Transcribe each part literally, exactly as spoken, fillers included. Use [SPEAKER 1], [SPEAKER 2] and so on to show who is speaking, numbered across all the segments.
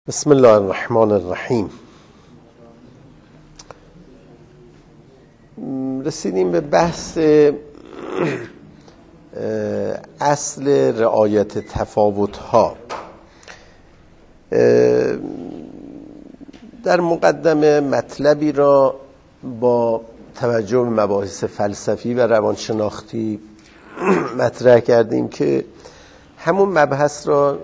[SPEAKER 1] بسم الله الرحمن الرحیم. رسیدیم به بحث اصل رعایت تفاوت‌ها. در مقدمه مطلبی را با توجه به مباحث فلسفی و روانشناختی مطرح کردیم که همون مبحث را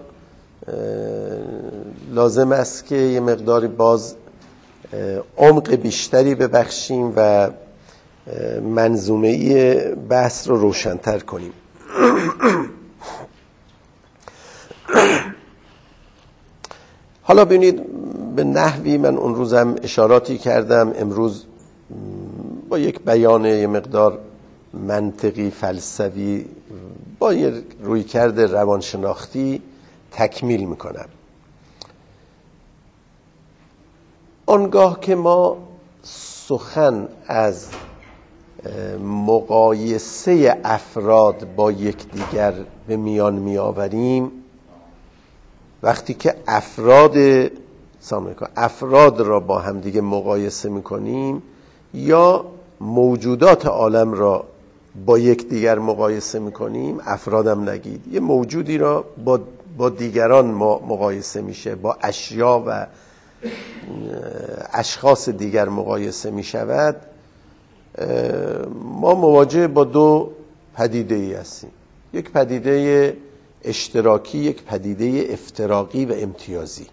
[SPEAKER 1] لازم است که یه مقداری باز عمق بیشتری ببخشیم و منظومه بحث رو روشن‌تر کنیم. حالا ببینید به نحوی من اون روزم اشاراتی کردم، امروز با یک بیان یه مقدار منطقی فلسفی با یه رویکرد روانشناختی تکمیل میکنم. آنگاه که ما سخن از مقایسه افراد با یکدیگر به میان میآوریم، وقتی که افراد افراد را با همدیگه مقایسه میکنیم یا موجودات عالم را با یکدیگر مقایسه میکنیم، افرادم نگید، یه موجودی را با با دیگران مقایسه میشه، با اشیا و اشخاص دیگر مقایسه میشود، ما مواجه با دو پدیده ای هستیم. یک پدیده اشتراکی، یک پدیده افتراقی و امتیازی.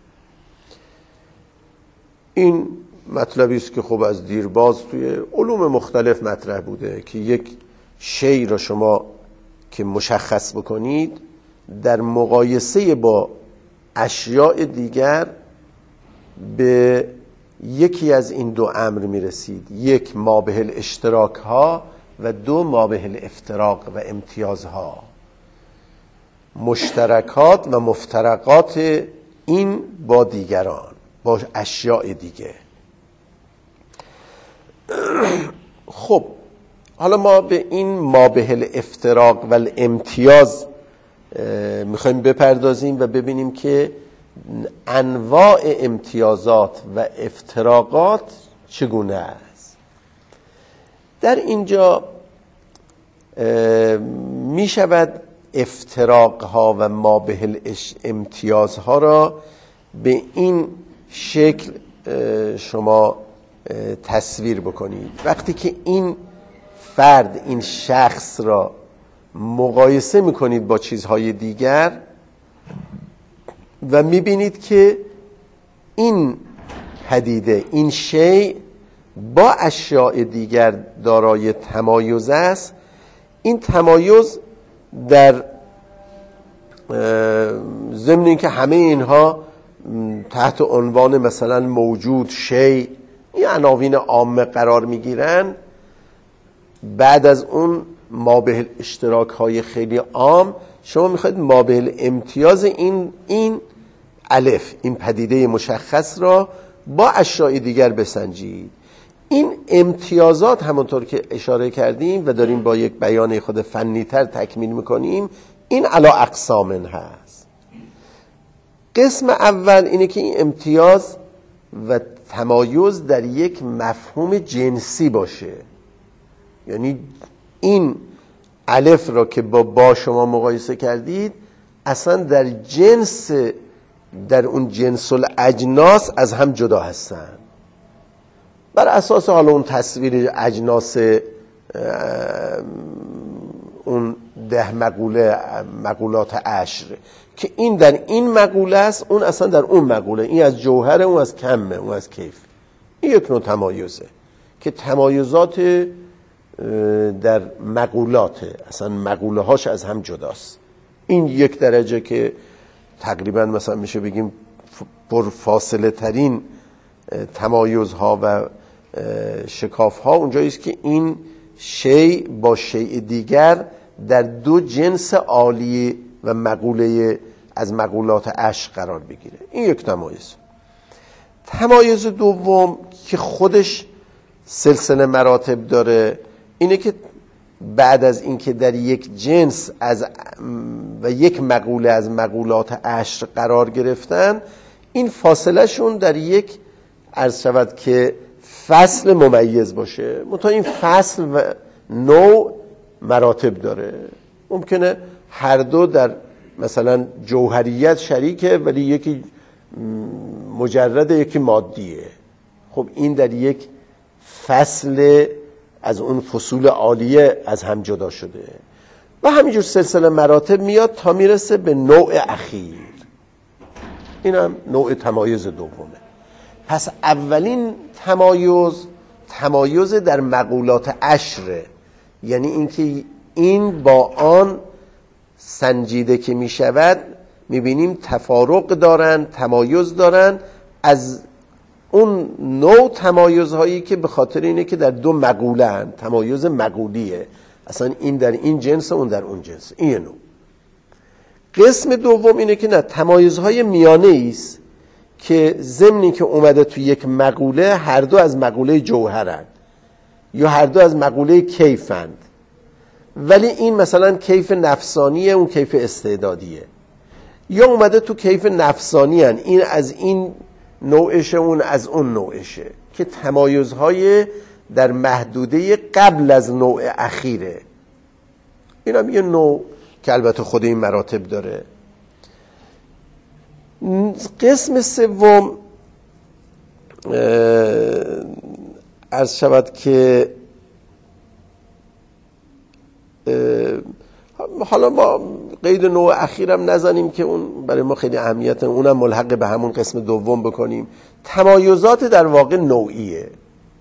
[SPEAKER 1] این مطلبی است که خب از دیرباز توی علوم مختلف مطرح بوده که یک شی را شما که مشخص بکنید در مقایسه با اشیاء دیگر به یکی از این دو امر میرسید: یک مابه الاشتراک ها و دو مابه الافتراق و امتیازها، مشترکات و مفترقات این با دیگران، با اشیاء دیگه. خب حالا ما به این مابه الافتراق و الامتیاز میخوایم بپردازیم و ببینیم که انواع امتیازات و افتراقات چگونه است. در اینجا میشود افتراقها و مابه امتیازها را به این شکل شما تصویر بکنید. وقتی که این فرد، این شخص را مقایسه میکنید با چیزهای دیگر و میبینید که این پدیده، این شی با اشیاء دیگر دارای تمایز است، این تمایز در ضمن اینکه همه اینها تحت عنوان مثلا موجود، شی، این عناوین عامه قرار میگیرن، بعد از اون مابه اشتراک های خیلی عام شما میخواید مابه امتیاز این این الف، این پدیده مشخص را با اشیاء دیگر بسنجید. این امتیازات همونطور که اشاره کردیم و داریم با یک بیان خود فنی تر تکمیل میکنیم، این علا اقسامن هست. قسم اول اینه که این امتیاز و تمایز در یک مفهوم جنسی باشه، یعنی این الف را که با با شما مقایسه کردید اصلا در جنس، در اون جنس الاجناس از هم جدا هستن. بر اساس حالا اون تصویر اجناس اون ده مقوله، مقولات عشر، که این در این مقوله است، اون اصلا در اون مقوله، این از جوهره، اون از کمه، اون از کیف. این یک نوع تمایزه که تمایزات در مقولاته، اصلا مقوله هاش از هم جداست. این یک درجه که تقریبا مثلا میشه بگیم پرفاصله ترین تمایزها و شکافها اونجاییست که این شی با شیء دیگر در دو جنس عالی و مقوله از مقولات عشق قرار بگیره. این یک تمایز. تمایز دوم که خودش سلسله مراتب داره اینه که بعد از اینکه در یک جنس از و یک مقوله از مقولات عشر قرار گرفتن، این فاصله شون در یک عرض شود که فصل ممیز باشه، منتها این فصل و نوع مراتب داره. ممکنه هر دو در مثلا جوهریت شریکه ولی یکی مجرد یکی مادیه. خب این در یک فصل از اون فصول عالیه از هم جدا شده و همینجور سلسله مراتب میاد تا میرسه به نوع اخیر. این هم نوع تمایز دومه. پس اولین تمایز تمایز در مقولات عشره، یعنی اینکه این با آن سنجیده که میشود میبینیم تفارق دارن، تمایز دارن از اون نوع تمایزهایی که به خاطر اینه که در دو مقوله هن. تمایز مقولیه، اصلا این در این جنس اون در اون جنس. این نوع. قسم دوم اینه که نه، تمایزهای میانه ایست که ضمنی که اومده تو یک مقوله هر دو از مقوله جوهرن یا هر دو از مقوله کیفند، ولی این مثلا کیف نفسانیه اون کیف استعدادیه، یا اومده تو کیف نفسانی هن. این از این نوعشه اون از اون نوعشه، که تمایزهای در محدوده قبل از نوع اخیره. این هم یه نوع که البته خود این مراتب داره. قسم سوم عرض شود که حالا ما قید نوع اخیرم نزنیم که اون برای ما خیلی اهمیت، اونم ملحق به همون قسم دوم بکنیم. تمایزات در واقع نوعیه.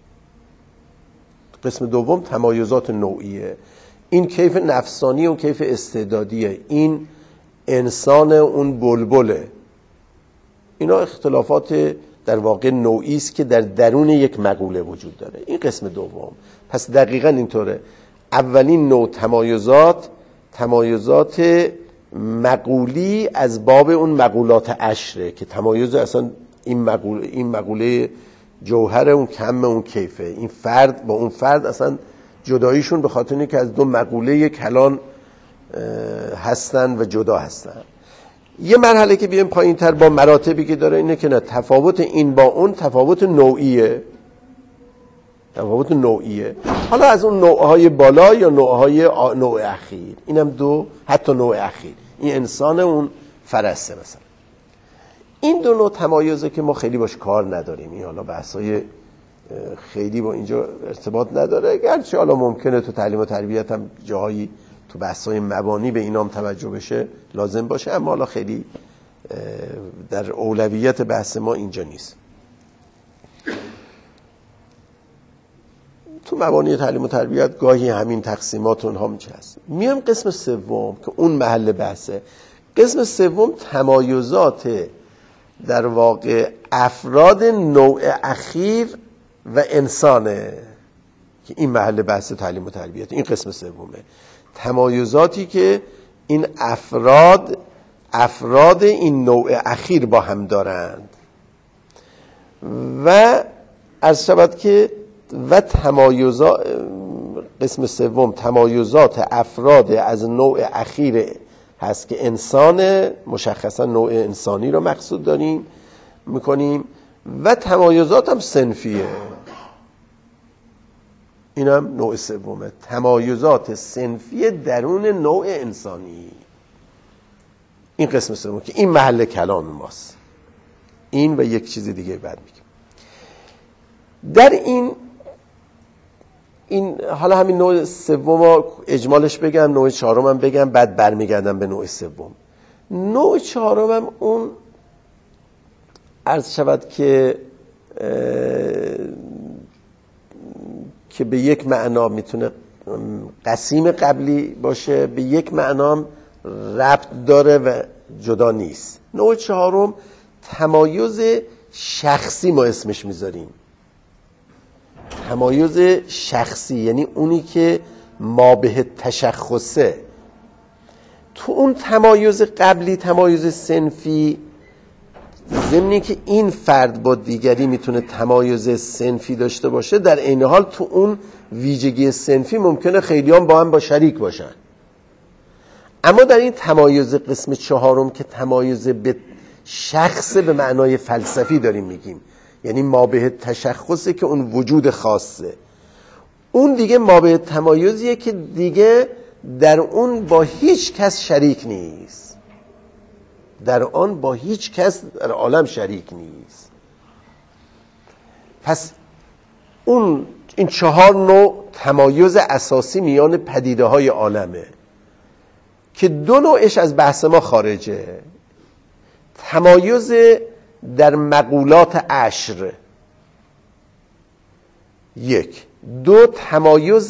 [SPEAKER 1] قسم دوم تمایزات نوعیه. این کیف نفسانی و کیف استعدادیه، این انسان اون بلبله. اینا اختلافات در واقع نوعی است که در درون یک مقوله وجود داره. این قسم دوم. پس دقیقاً اینطوره. اولین نوع تمایزات تمایزات مقولی از باب اون مقولات عشره که تمایز اصلا این مقوله این مقوله جوهر اون کم اون کیفه. این فرد با اون فرد اصلا جداییشون به خاطر اینه که از دو مقوله کلان هستن و جدا هستن. یه مرحله که بیایم پایین تر با مراتبی که داره اینه که نه، تفاوت این با اون تفاوت نوعیه. تفاوت نوعیه. حالا از اون نوعهای بالا یا نوعهای نوع اخیر، اینم دو، حتی نوع اخیر، این انسان اون فرسته مثلا. این دو نوع تمایزه که ما خیلی باش کار نداریم. این حالا بحثای خیلی با اینجا ارتباط نداره، گرچه حالا ممکنه تو تعلیم و تربیت هم جاهایی تو بحثای مبانی به اینام توجه بشه لازم باشه، اما حالا خیلی در اولویت بحث ما اینجا نیست. تو مبانی تعلیم و تربیت گاهی همین تقسیمات اونها میشه هست. میام قسم سوم که اون محل بحثه. قسم سوم تمایزات در واقع افراد نوع اخیر و انسانه که این محل بحث تعلیم و تربیت. این قسم سومه. تمایزاتی که این افراد افراد این نوع اخیر با هم دارند و عرض شود که و تمایزات قسم سوم تمایزات افراد از نوع اخیر هست که انسان، مشخصا نوع انسانی رو مقصود داریم میکنیم، و تمایزات هم صنفیه. این هم نوع سومه، تمایزات صنفی درون نوع انسانی. این قسم سوم که این محل کلام ماست. این و یک چیز دیگه بعد میگیم. در این این حالا همین نوع سوم اجمالش بگم، نوع چهارم هم بگم، بعد برمیگردم به نوع سوم. نوع چهارم هم اون عرض شود که که به یک معنا میتونه قسیم قبلی باشه، به یک معنا ربط داره و جدا نیست. نوع چهارم تمایز شخصی ما اسمش میذاریم. تمایز شخصی یعنی اونی که ما به تشخصه. تو اون تمایز قبلی، تمایز صنفی، ضمنی که این فرد با دیگری میتونه تمایز صنفی داشته باشه، در عین حال تو اون ویژگی صنفی ممکنه خیلی هم با هم با شریک باشن. اما در این تمایز قسم چهارم که تمایز به شخص به معنای فلسفی داریم میگیم، یعنی مابه تشخصه که اون وجود خاصه. اون دیگه مابه تمایزیه که دیگه در اون با هیچ کس شریک نیست، در آن با هیچ کس در عالم شریک نیست. پس اون این چهار نوع تمایز اساسی میان پدیده های عالمه که دو نوعش از بحث ما خارجه. تمایز در مقولات عشر، یک. دو، تمایز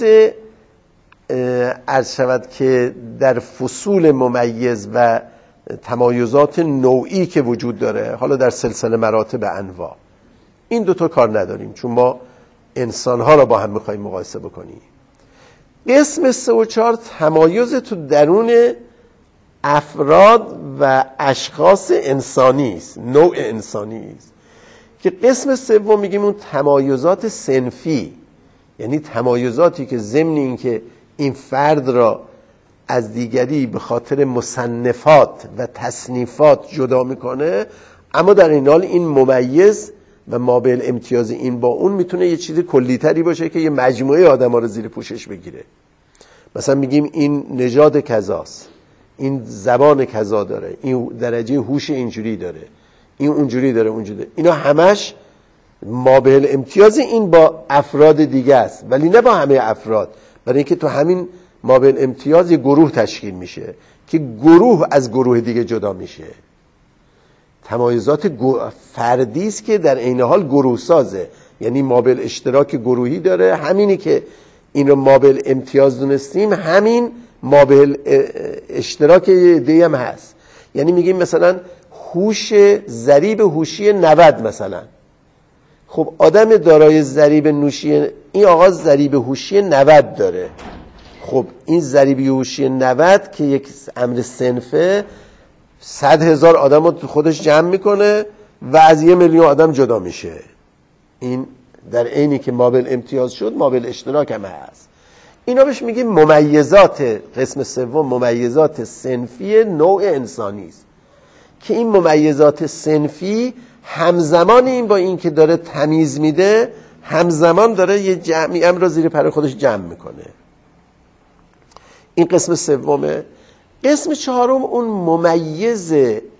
[SPEAKER 1] عرض شود که در فصول ممیز و تمایزات نوعی که وجود داره، حالا در سلسله مراتب انواع. این دوتا کار نداریم چون ما انسانها را با هم میخواییم مقایسه بکنیم. قسم سه و چهار تمایز تو درون افراد و اشخاص انسانی است، نوع انسانی است، که قسم سوم میگیم اون تمایزات صنفی، یعنی تمایزاتی که ضمن این که این فرد را از دیگری به خاطر مصنفات و تصنیفات جدا میکنه، اما در این حال این ممیز و مابعد امتیاز این با اون میتونه یه چیز کلیتری باشه که یه مجموعه آدم ها رو زیر پوشش بگیره. مثلا میگیم این نژاد کذاست، این زبان کذا داره، این درجه هوش اینجوری داره، این اونجوری داره، اونجوری داره. اینا همش مابعد امتیاز این با افراد دیگه است، ولی نه با همه افراد، برای اینکه تو همین مابعد امتیاز یه گروه تشکیل میشه که گروه از گروه دیگه جدا میشه. تمایزات فردی است که در عین حال گروه سازه، یعنی مابعد اشتراک گروهی داره. همینی که این رو مابعد امتیاز دونستیم، همین مابعد اشتراک دیگه هم هست. یعنی میگیم مثلا هوش ضریب هوشی نود مثلا، خب آدم دارای ضریب نوشی، این آقا ضریب هوشی نود داره، خب این ضریب هوشی نود که یک امر صنفه، صد هزار آدم رو تو خودش جمع میکنه و از یه میلیون آدم جدا میشه. این در عینی که مابعد امتیاز شد، مابعد اشتراک هم هست. اینا بهش میگیم ممیزات. قسم سوم ممیزات صنفی نوع انسانی است که این ممیزات صنفی همزمان این با این که داره تمیز میده، همزمان داره یه جمعی هم را زیر پر خودش جمع میکنه. این قسم سومه. قسم چهارم اون ممیز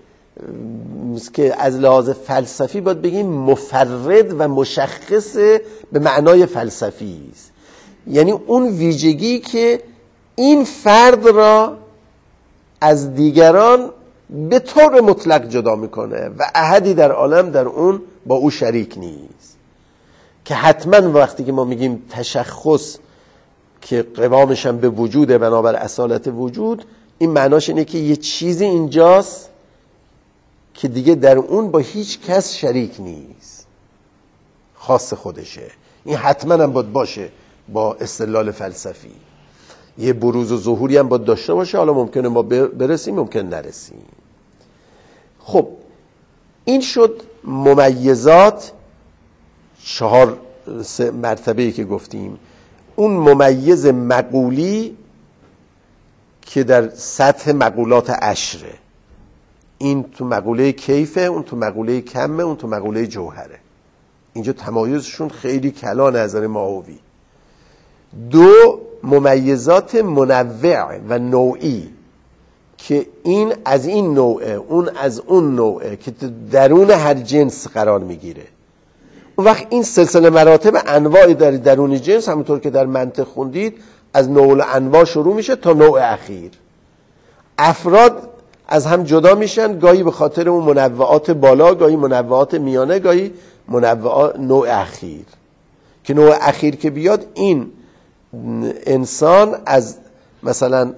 [SPEAKER 1] که از لحاظ فلسفی باید بگیم مفرد و مشخص به معنای فلسفی است، یعنی اون ویژگی که این فرد را از دیگران به طور مطلق جدا میکنه و احدی در عالم در اون با او شریک نیست. که حتما وقتی که ما میگیم تشخص که قوامش هم به وجوده بنابر اصالت وجود، این معناش اینه که یه چیزی اینجاست که دیگه در اون با هیچ کس شریک نیست، خاص خودشه. این حتما هم باید باشه با استدلال فلسفی. یه بروز و ظهوری هم باید داشته باشه، حالا ممکنه ما برسیم ممکن نرسیم. خب این شد ممیزات، چهار مرتبه‌ای که گفتیم. اون ممیز مقولی که در سطح مقولات عشره، این تو مقوله کیفه، اون تو مقوله کمه، اون تو مقوله جوهره. اینجا تمایزشون خیلی کلا نظر ماهوی. دو، ممیزات منوع و نوعی که این از این نوعه، اون از اون نوعه، که درون هر جنس قرار میگیره. اون وقت این سلسله مراتب انواع در درون جنس، همونطور که در منطق خوندید، از نوع انواع شروع میشه تا نوع اخیر. افراد از هم جدا میشن، گاهی به خاطر اون منوعات بالا، گاهی منوعات میانه، گاهی منوعات نوع اخیر. که نوع اخیر که بیاد، این انسان از مثلا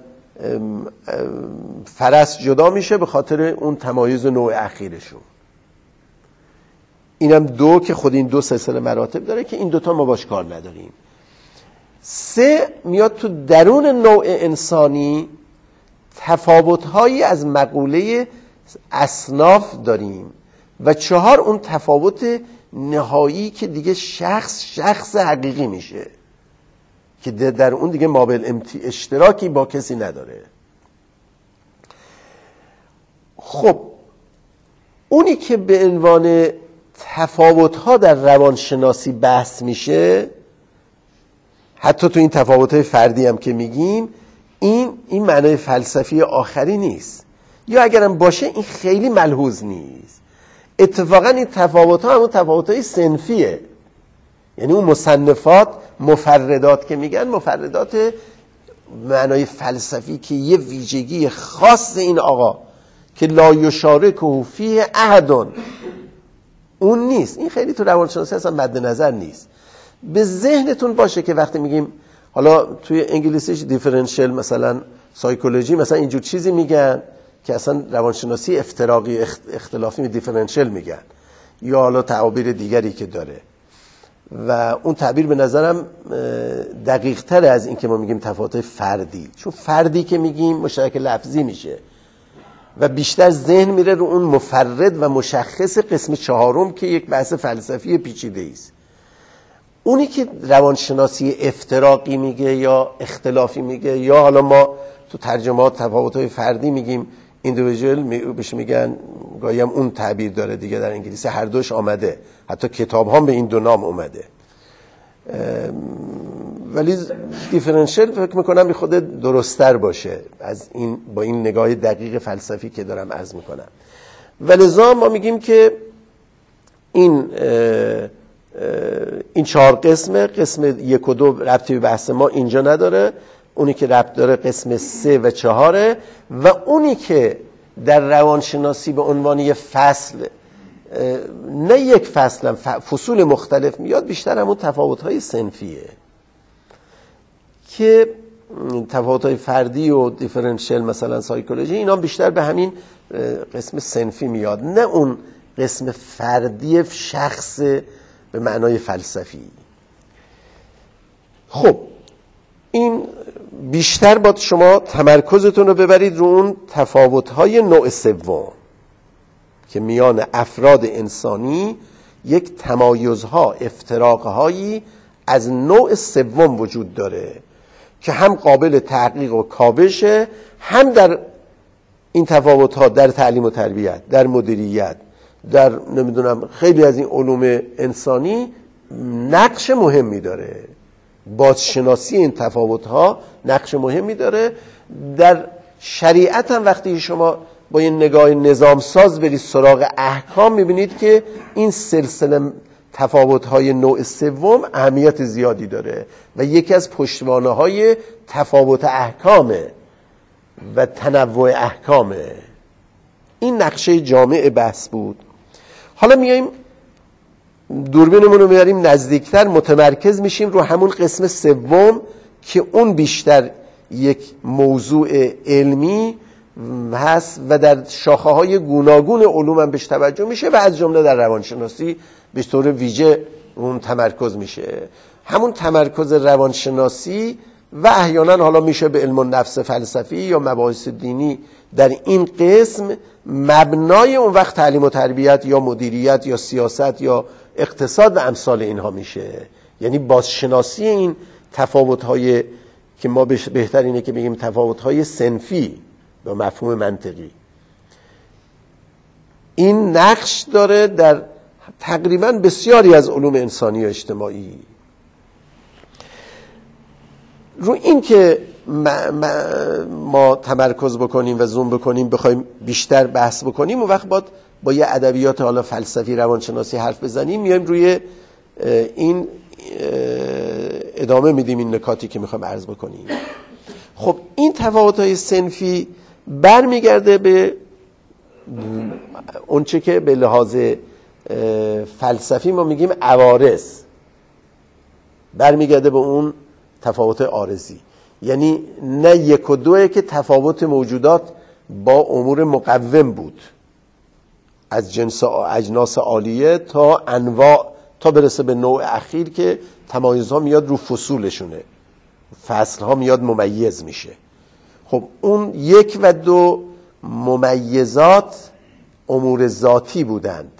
[SPEAKER 1] فرس جدا میشه به خاطر اون تمایز نوع اخیرشون. اینم دو که خود این دو سلسله مراتب داره که این دوتا ما باش کار نداریم. سه، میاد تو درون نوع انسانی تفاوت‌هایی از مقوله اصناف داریم و چهار، اون تفاوت نهایی که دیگه شخص شخص حقیقی میشه که در اون دیگه مابعد اشتراکی با کسی نداره. خب اونی که به عنوان تفاوت‌ها در روانشناسی بحث میشه، حتی تو این تفاوت‌های فردی هم که میگیم، این این معنای فلسفی آخری نیست، یا اگرم باشه این خیلی ملحوظ نیست. اتفاقا این تفاوت‌ها همون تفاوت‌های صنفیه. یعنی اون مصنفات مفردات که میگن مفردات معنای فلسفی که یه ویژگی خاص این آقا که لا یشارکه فیه احد اون نیست. این خیلی تو روانشناسی اصلا مد نظر نیست. به ذهنتون باشه که وقتی میگیم، حالا توی انگلیسیش دیفرنشیل مثلا سایکولوژی مثلا اینجور چیزی میگن که اصلا روانشناسی افتراقی اختلافی دیفرنشیل میگن، یا حالا تعابیر دیگری که داره، و اون تعبیر به نظرم دقیق تره از این که ما میگیم تفاوت فردی، چون فردی که میگیم مشترک لفظی میشه و بیشتر ذهن میره رو اون مفرد و مشخص قسم چهارم که یک بحث فلسفی پیچیده است. اونی که روانشناسی افتراقی میگه یا اختلافی میگه، یا حالا ما تو ترجمات تفاوت‌های فردی میگیم individual، بهش میگن گاهی هم اون تعبیر داره دیگه، در انگلیسی هر دوش آمده، حتی کتاب هم به این دو نام اومده، ولی دیفرنشیل فکر میکنم بی خود درست‌تر باشه از این، با این نگاه دقیق فلسفی که دارم عرض میکنم. ولذا ما میگیم که این این چهار قسمه، قسم یک و دو ربطی به بحث ما اینجا نداره، اونی که ربط داره قسم سه و چهاره، و اونی که در روانشناسی به عنوان یک فصل، نه یک فصل هم فصول مختلف میاد، بیشتر همون تفاوت‌های صنفیه که تفاوت‌های فردی و دیفرنشیل مثلا سایکولوژی، اینا بیشتر به همین قسم صنفی میاد، نه اون قسم فردی شخص به معنای فلسفی. خب این بیشتر باید شما تمرکزتون رو ببرید رو اون تفاوت‌های نوع سوم که میان افراد انسانی یک تمایزها، افتراقهایی از نوع سوم وجود داره که هم قابل تحقیق و کاوشه، هم در این تفاوت‌ها در تعلیم و تربیت، در مدیریت، در نمیدونم خیلی از این علوم انسانی نقش مهمی داره. بازشناسی این تفاوت‌ها نقش مهمی داره. در شریعت هم وقتی شما با این نگاه نظام ساز برید سراغ احکام، میبینید که این سلسله تفاوت‌های نوع سوم اهمیت زیادی داره و یکی از پشتوانه‌های تفاوت احکامه و تنوع احکامه. این نقشه جامع بحث بود. حالا میایم دوربینمون رو میاریم نزدیکتر، متمرکز میشیم رو همون قسم سوم که اون بیشتر یک موضوع علمی هست و در شاخه‌های گوناگون علوم هم بهش توجه میشه و از جمله در روانشناسی به طور ویژه اون تمرکز میشه. همون تمرکز روانشناسی و احیانا حالا میشه به علم النفس فلسفی یا مباحث دینی در این قسم مبنای اون وقت تعلیم و تربیت یا مدیریت یا سیاست یا اقتصاد و امثال اینها میشه. یعنی بازشناسی این تفاوت‌های که ما بهتر اینه که بگیم تفاوت‌های صنفی به مفهوم منطقی، این نقش داره در تقریبا بسیاری از علوم انسانی و اجتماعی. رو این که ما, ما, ما تمرکز بکنیم و زوم بکنیم، بخوایم بیشتر بحث بکنیم، اون وقت باید با یه ادبیات حالا فلسفی روانشناسی حرف بزنیم، میایم روی این ادامه میدیم این نکاتی که میخوایم عرض بکنیم. خب این تفاوت‌های صنفی برمیگرده به اون چه که به لحاظ فلسفی ما میگیم عوارض، برمیگرده به اون تفاوت عارضی. یعنی نه یک و دوه که تفاوت موجودات با امور مقوم بود، از جنس اجناس عالیه تا انواع، تا برسه به نوع اخیر که تمایزها میاد رو فصولشونه، فصلها میاد ممیز میشه. خب اون یک و دو ممیزات امور ذاتی بودند.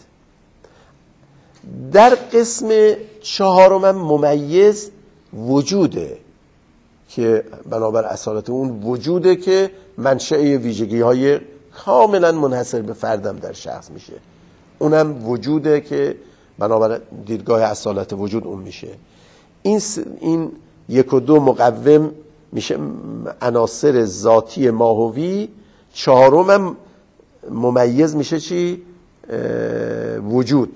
[SPEAKER 1] در قسم چهارم ممیز وجوده که بنابر اصالت اون وجوده که منشأ ویژگی های کاملا منحصر به فردم در شخص میشه. اونم وجوده که بنابر دیدگاه اصالت وجود اون میشه. این س... این یک و دو مقوم میشه عناصر ذاتی ماهوی. چهارم هم ممیز میشه چی؟ وجود.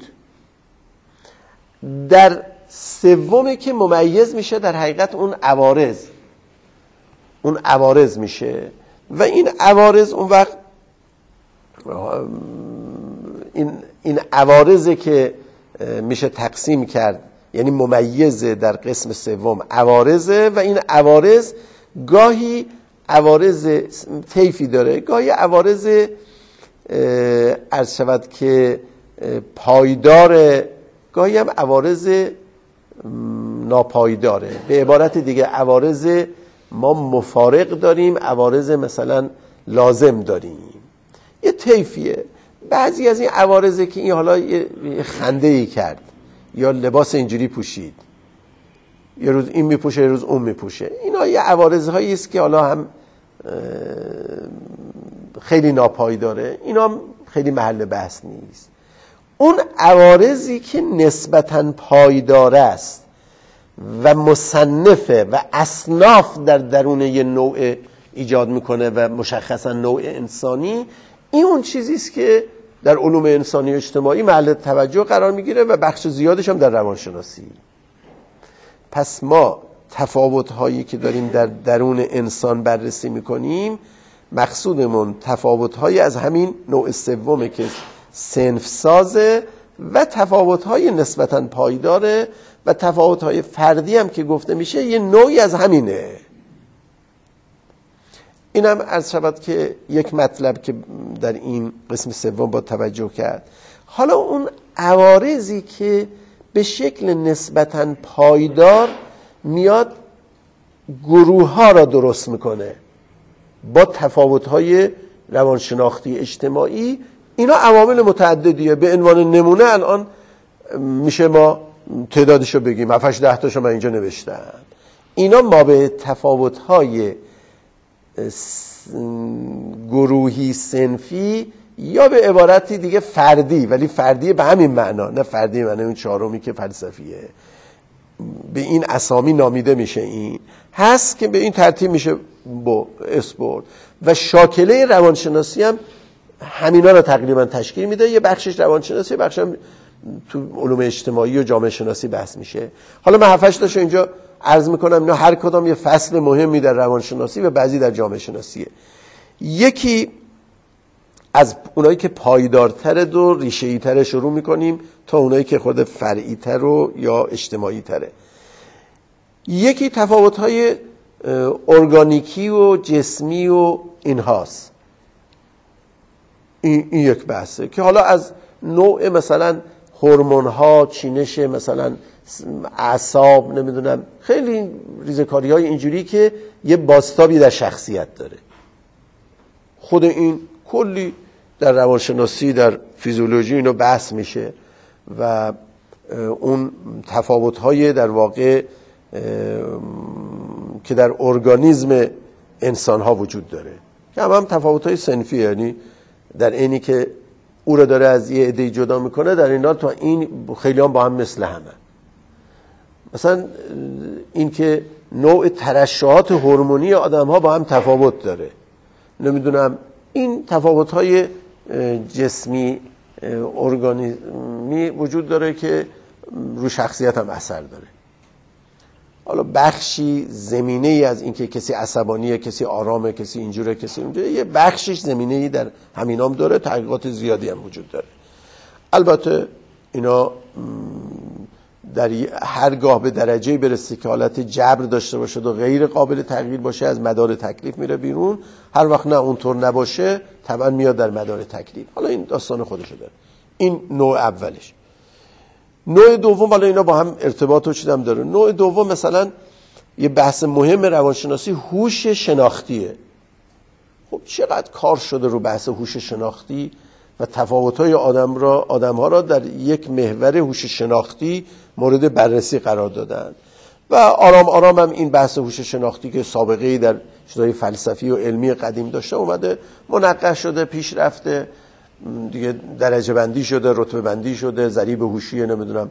[SPEAKER 1] در سومی که ممیز میشه در حقیقت اون عوارض اون عوارض میشه و این عوارض اون وقت این این عوارضی که میشه تقسیم کرد، یعنی ممیزه در قسم سوم عوارضه و این عوارض گاهی عوارض طیفی داره، گاهی عوارض عرض شود که پایداره، گاهی هم عوارض ناپایداره. به عبارت دیگه عوارض ما مفارق داریم، عوارض مثلا لازم داریم. یه طیفیه. بعضی از این عوارضه که این حالا یه خنده ای کرد یا لباس اینجوری پوشید، یه روز این میپوشه یه روز اون میپوشه، اینا یه عوارض هایی است که حالا هم خیلی ناپایداره، اینا خیلی محل بحث نیست. اون عوارضی که نسبتاً پایدار است و مصنفه و اصناف در درون یه نوع ایجاد میکنه و مشخصا نوع انسانی، این اون چیزی است که در علوم انسانی و اجتماعی محل توجه قرار میگیره و بخش زیادش هم در روانشناسی. پس ما تفاوت‌هایی که داریم در درون انسان بررسی میکنیم، مقصودمون تفاوت‌های از همین نوع سومه که صنف سازه و تفاوت‌های نسبتاً پایداره و تفاوت‌های فردی هم که گفته میشه یه نوعی از همینه. اینم عرض شود که یک مطلب که در این قسم سوم با توجه کرد. حالا اون عوارضی که به شکل نسبتاً پایدار میاد گروه ها را درست میکنه با تفاوت‌های روانشناختی اجتماعی، اینا عوامل متعددیه. به عنوان نمونه الان میشه ما تعدادشو بگیم، هفت ده تاشو من اینجا نوشتم. اینا ما به تفاوت‌های گروهی صنفی یا به عبارتی دیگه فردی، ولی فردی به همین معنا، نه فردی معنی اون چهارمی که فلسفیه، به این اسامی نامیده میشه، این هست که به این ترتیب میشه با اسپورت و شاکله روانشناسی هم همینا رو تقریبا تشکیل میده. یه بخشش روانشناسی، بخشش هم تو علوم اجتماعی و جامعه شناسی بحث میشه. حالا من هفتش تاشو اینجا عرض میکنم، اینا هر کدام یه فصل مهمی در روانشناسی و بعضی در جامعه شناسیه. یکی از اونایی که پایدارتره و ریشه‌ای تره شروع میکنیم تا اونایی که خود فرعی تر و یا اجتماعی تره. یکی تفاوت‌های ارگانیکی و جسمی و اینهاست. این, این یک بحثه که حالا از نوع مثلا هورمون‌ها، چینش مثلا اعصاب، نمیدونم خیلی ریزکاری‌های اینجوری که یه بازتابی در شخصیت داره. خود این کلی در روانشناسی، در فیزیولوژی اینو بحث میشه و اون تفاوت‌های در واقع که در ارگانیسم انسان‌ها وجود داره که هم هم تفاوت‌های صنفی، یعنی در اینی که او رو داره از یه عده جدا میکنه، در این حال تا این خیلی هم با هم مثل همه. مثلا این که نوع ترشحات هورمونی آدم‌ها با هم تفاوت داره، نمیدونم این تفاوت‌های جسمی ارگانیسمی وجود داره که رو شخصیت هم اثر داره. حالا بخشی زمینه ای از این که کسی عصبانیه، کسی آرامه، کسی اینجوره، کسی اونجوره، یه بخشش زمینه ای در همین هم داره، تحقیقات زیادی هم وجود داره. البته اینا در هرگاه به درجه برسه که حالت جبر داشته باشه و غیر قابل تغییر باشه، از مدار تکلیف میره بیرون. هر وقت نه اونطور نباشه طبعا میاد در مدار تکلیف. حالا این داستان خودشو داره. این نوع اولش. نوع دوم، حالا اینا با هم ارتباط و چیزام داره. نوع دوم مثلا یه بحث مهم روانشناسی هوش شناختیه. خب چقدر کار شده رو بحث هوش شناختی و تفاوت‌های آدم را آدم‌ها را در یک محور هوش شناختی مورد بررسی قرار دادن و آرام آرام هم این بحث هوش شناختی که سابقه‌ای در چیزای فلسفی و علمی قدیم داشته اومده منقش شده، پیش رفته. دیگه درجه بندی شده، رتبه بندی شده، ضریب هوشی نمیدونم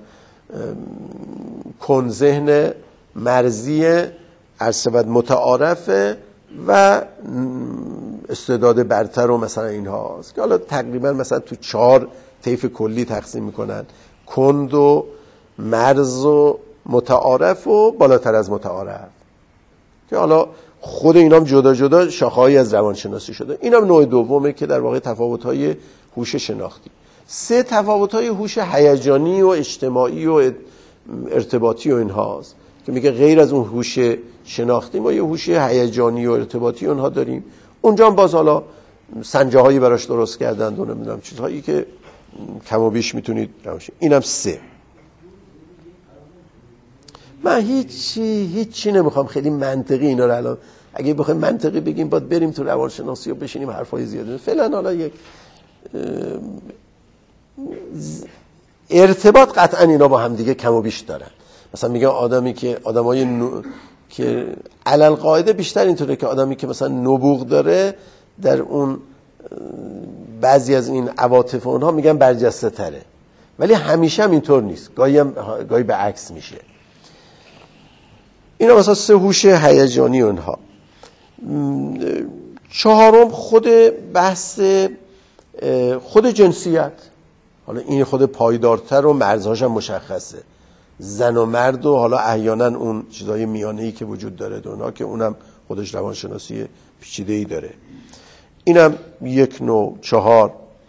[SPEAKER 1] کن ذهن مرزی عرصبت متعارفه و استعداد برتر و مثلا اینها هست که حالا تقریبا مثلا تو چهار طیف کلی تقسیم میکنن: کند و مرز و متعارف و بالاتر از متعارف، که حالا خود اینام جدا جدا شاخه‌ای از روانشناسی شده. اینم نوع دومه که در واقع تفاوت‌های هوش شناختی. سه تفاوت‌های هوش هیجانی و اجتماعی و ارتباطی و اینهاست که میگه غیر از اون هوش شناختی ما یه هوش هیجانی و ارتباطی اونها داریم. اونجا هم باز حالا سنجه‌هایی براش درست کردن و نمیدونم چیزهایی که کم و بیش میتونید روش. اینم سه. من هیچی هیچی نمیخوام خیلی منطقی اینا رو الان اگه بخوایم منطقی بگیم باید بریم تو روانشناسی و بشینیم حرفای زیاده. فعلا حالا یک ارتباط قطعا اینا با هم دیگه کم و بیش دارن. مثلا میگم آدمی که آدمای نو... که علل قاعده بیشتر اینطوره که آدمی که مثلا نبوغ داره در اون بعضی از این عواطف اونها میگن برجسته تره، ولی همیشه هم اینطور نیست، گاهی هم گاهی به عکس میشه. اینا مثلا سه هوش هیجانی اونها. چهارم خود بحث خود جنسیت، حالا این خود پایدارتر و مرزهاش هم مشخصه، زن و مرد و حالا احیانا اون چیزای میانه‌ای که وجود داره دونا که اونم خودش روانشناسی پیچیده‌ای داره. اینم یک نوع. چهار.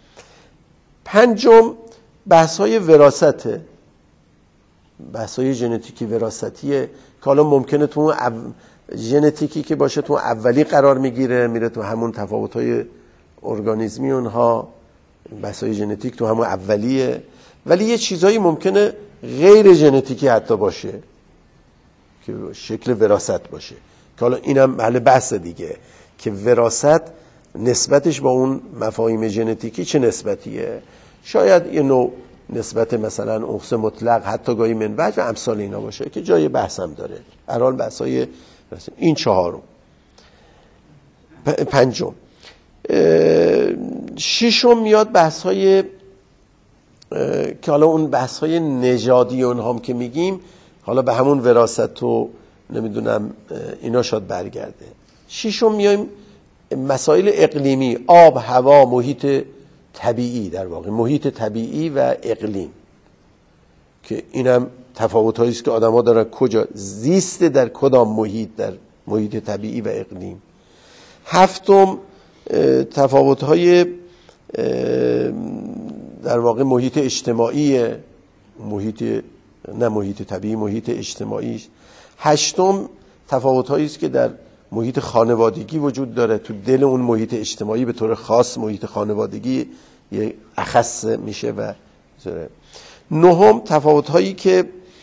[SPEAKER 1] پنجم بحث‌های وراثته، بحث‌های ژنتیکی وراثتیه که حالا ممکنه تو اون او... ژنتیکی که باشه تو اولی قرار میگیره، میره تو همون تفاوت‌های ارگانیسمی اونها، بحث‌های ژنتیک تو همون اولیه، ولی یه چیزایی ممکنه غیر ژنتیکی حتی باشه که شکل وراثت باشه که حالا اینم محل بحث دیگه که وراثت نسبتش با اون مفاهیم ژنتیکی چه نسبتیه. شاید یه نوع نسبت مثلا اخص مطلق حتی گاهی منوج و امثال اینا باشه که جای بحث هم داره. هر حال بحثای این چهارم. پنجم. ششم میاد بحث‌های که حالا اون بحث‌های نژادی اونها هم که میگیم حالا به همون وراثت و نمیدونم اینا شاید برگرده. ششم میایم مسائل اقلیمی، آب، هوا، محیط طبیعی، در واقع محیط طبیعی و اقلیم که اینم تفاوت‌هایی است که آدم‌ها دارن کجا زیست در کدام محیط، در محیط طبیعی و اقلیم. هفتم تفاوت‌های در واقع محیط اجتماعی، محیط نه محیط طبیعی، محیط اجتماعی. هشتم تفاوت‌هایی است که در محیط خانوادگی وجود داره، تو دل اون محیط اجتماعی به طور خاص محیط خانوادگی یه اخص میشه. و نهم تفاوت‌هایی که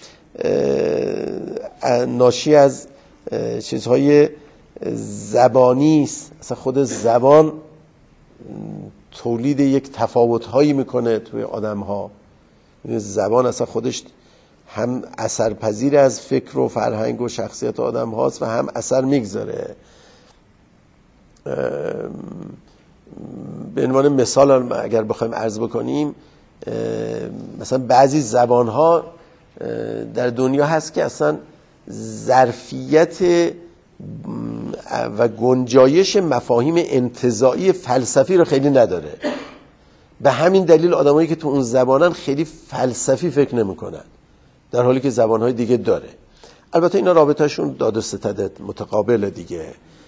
[SPEAKER 1] ناشی از چیزهای زبانی است، اصلا خود زبان تولید یک تفاوت‌هایی میکنه توی آدم‌ها. زبان اصلا خودش هم اثرپذیر از فکر و فرهنگ و شخصیت آدم هاست و هم اثر میگذاره. به عنوان مثال اگر بخوایم عرض بکنیم، مثلا بعضی زبان ها در دنیا هست که اصلا ظرفیت و گنجایش مفاهیم انتزاعی فلسفی رو خیلی نداره. به همین دلیل آدمایی که تو اون زبانن خیلی فلسفی فکر نمی‌کنن، در حالی که زبان‌های دیگه داره. البته اینا رابطه‌شون داد و ستد متقابل دیگه.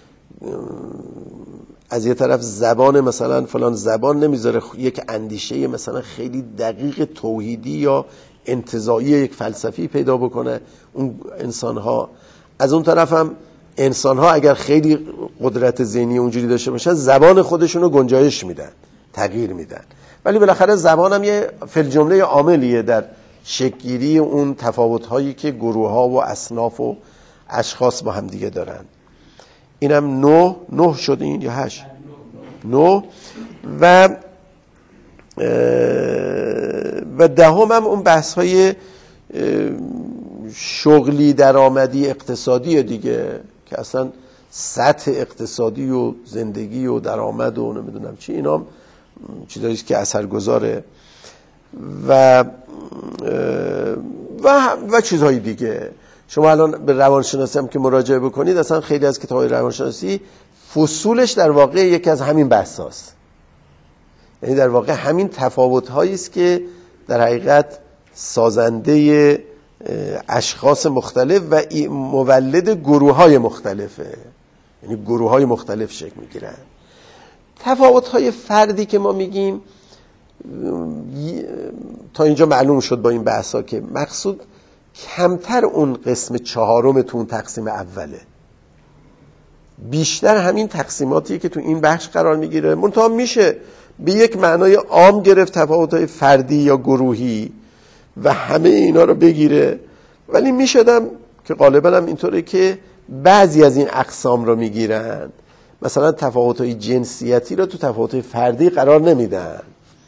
[SPEAKER 1] از یه طرف زبان مثلا فلان زبان نمیذاره یک اندیشه مثلا خیلی دقیق توحیدی یا انتزاعی یک فلسفی پیدا بکنه اون انسان‌ها. از اون طرف هم انسان‌ها اگر خیلی قدرت ذهنی اونجوری داشته باشن زبان خودشون رو گنجایش میدن، تغییر میدن. ولی بالاخره زبان هم یه فی‌الجمله عاملیه در شکل‌گیری اون تفاوت‌هایی که گروه‌ها و اصناف و اشخاص با هم دیگه دارن. اینم نه نه شد این یا هشت نه. و و دهم هم اون بحث‌های شغلی، درآمدی، اقتصادی دیگه که اصلا سطح اقتصادی و زندگی و درآمد و نمیدونم چی، اینا چیزایی که اثرگذاره و و و چیزهای دیگه. شما الان به روانشناسی هم که مراجعه بکنید، اصلا خیلی از کتاب‌های روانشناسی فصولش در واقع یکی از همین بحثاست. یعنی در واقع همین تفاوت‌هایی است که در حقیقت سازنده اشخاص مختلف و مولد گروه‌های مختلفه. یعنی گروه‌های مختلف شکل می‌گیرن. تفاوت‌های فردی که ما میگیم تا اینجا معلوم شد با این بحثا که مقصود کمتر اون قسم چهارم تو اون تقسیم اوله، بیشتر همین تقسیماتی که تو این بخش قرار میگیره. منتها میشه به یک معنای عام گرفت تفاوت‌های فردی یا گروهی و همه اینا رو بگیره، ولی میشدم که غالبا هم اینطوره که بعضی از این اقسام رو میگیرن، مثلا تفاوت‌های جنسیتی رو تو تفاوت‌های فردی قرار نمیدن،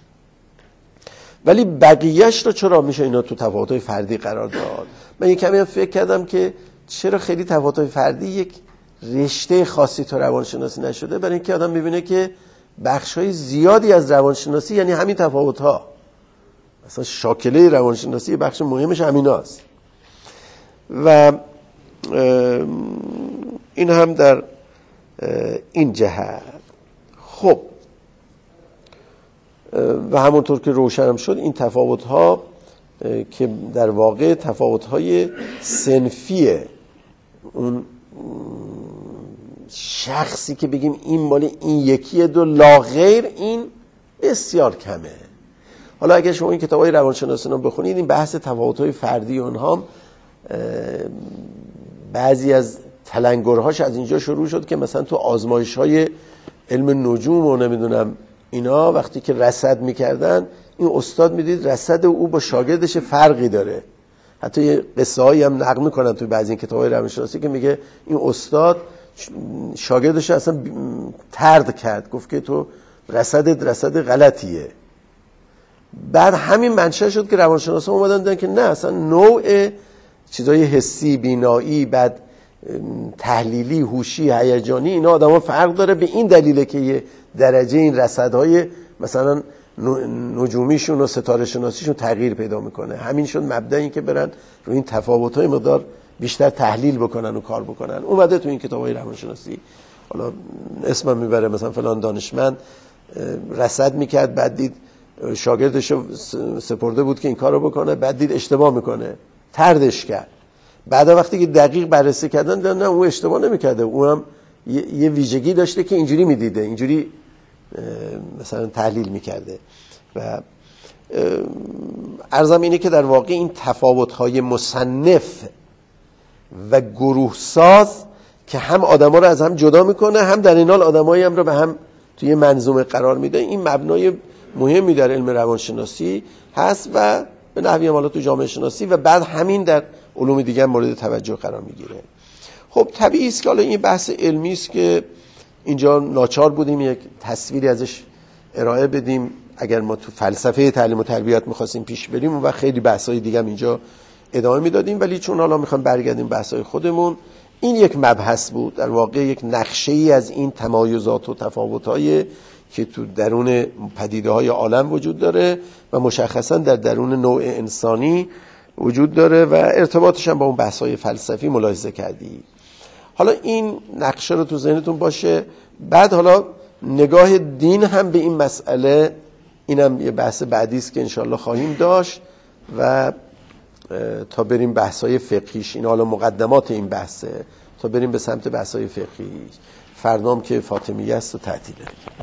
[SPEAKER 1] ولی بقیهش رو چرا میشه اینا تو تفاوت‌های فردی قرار داد. من یک کمی فکر کردم که چرا خیلی تفاوت‌های فردی یک رشته خاصی تو روانشناسی نشده، برای اینکه آدم میبینه که بخش‌های زیادی از روانشناسی یعنی همین تفاوت‌ها، مثلا شاکله روانشناسی بخش مهمش همیناست. و این هم در این جهت. خب و همونطور که روشن شد این تفاوت‌ها که در واقع تفاوت‌های صنفیه، اون شخصی که بگیم این مال این یکیه دو لا غیر، این بسیار کمه. حالا اگر شما این کتاب‌های روانشناسی رو بخونید، این بحث تفاوت‌های فردی اونها بعضی از تلنگرهاش از اینجا شروع شد که مثلا تو آزمایش‌های علم نجوم و نمیدونم اینا وقتی که رصد میکردن، این استاد میدید رصد او با شاگردش فرقی داره. حتی یه قصه هایی هم نقل میکنن توی بعضی این کتاب‌های روانشناسی که میگه این استاد شاگردش اصلا طرد کرد، گفت که تو رصدت رصد غلطیه. بعد همین منشأ شد که روانشناسا اومدن دیدن که نه، اصلا نوع چیزای حسی، بینایی، بعد تحلیلی، هوشی، هیجانی، اینا آدما فرق داره. به این دلیله که یه درجه این رصدهای مثلا نجومیشون و ستاره شناسیشون تغییر پیدا میکنه. همین شد مبدأ این که برن روی این تفاوت‌های مقدار بیشتر تحلیل بکنن و کار بکنن. اومده تو این کتاب‌های روانشناسی، حالا اسمم میبره، مثلا فلان دانشمند رصد میکرد، بعد دید شاگردش سپرده بود که این کارو بکنه، بعد دید اشتباه میکنه، طردش کرد. بعدا وقتی که دقیق بررسی کردن دیدن نه، اون اشتباه نمیکرده، اون هم یه ویژگی داشته که اینجوری میدیده، اینجوری مثلا تحلیل میکرده. و عرضم اینه که در واقع این تفاوت‌های مصنف و گروه ساز که هم آدما رو از هم جدا میکنه، هم در این حال آدمایی هم رو به هم توی منظومه قرار میده، این مبنای مهمی در علم روانشناسی هست و به نحوی حالا تو جامعه شناسی و بعد همین در علوم دیگه مورد توجه قرار میگیره. خب طبیعی است که حالا این بحث علمی است که اینجا ناچار بودیم یک تصویری ازش ارائه بدیم. اگر ما تو فلسفه تعلیم و تربیت می‌خواستیم پیش بریم و خیلی بحث‌های دیگه هم اینجا ادامه میدادیم، ولی چون حالا می‌خوام برگردیم بحث‌های خودمون، این یک مبحث بود، در واقع یک نقشه‌ای از این تمایزات و تفاوت‌های که تو درون پدیده‌های عالم وجود داره و مشخصاً در درون نوع انسانی وجود داره و ارتباطش هم با اون بحث‌های فلسفی ملاحظه کردی. حالا این نقشه رو تو ذهنتون باشه. بعد حالا نگاه دین هم به این مسئله، اینم یه بحث بعدی است که انشالله خواهیم داشت و تا بریم بحث‌های فقهیش، این حالا مقدمات این بحثه، تا بریم به سمت بحث‌های فقهی. فردام که فاطمیه است و تعطیله.